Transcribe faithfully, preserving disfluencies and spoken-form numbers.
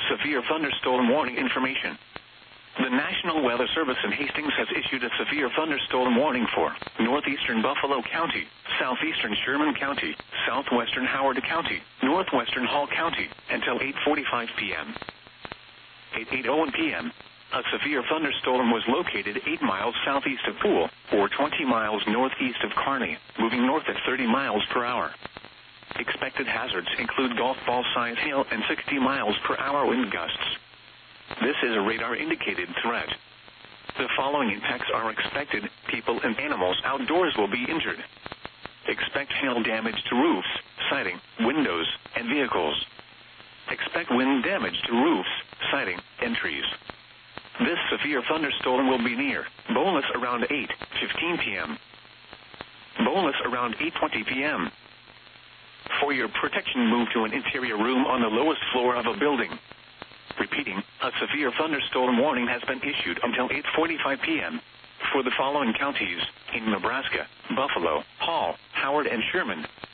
severe thunderstorm warning information. The National Weather Service in Hastings has issued a severe thunderstorm warning for northeastern Buffalo County, southeastern Sherman County, southwestern Howard County, northwestern Hall County, until eight forty-five p.m. At eight oh one p.m., a severe thunderstorm was located eight miles southeast of Poole, or twenty miles northeast of Kearney, moving north at thirty miles per hour. Expected hazards include golf ball-size hail and sixty miles per hour wind gusts. This is a radar-indicated threat. The following impacts are expected: people and animals outdoors will be injured. Expect hail damage to roofs, siding, windows, and vehicles. Expect wind damage to roofs, siding, and trees. This severe thunderstorm will be near Bolas around eight fifteen p.m. Bolas around eight twenty p.m. For your protection, move to an interior room on the lowest floor of a building. Repeating, a severe thunderstorm warning has been issued until eight forty-five p.m. for the following counties in Nebraska: Buffalo, Hall, Howard, and Sherman.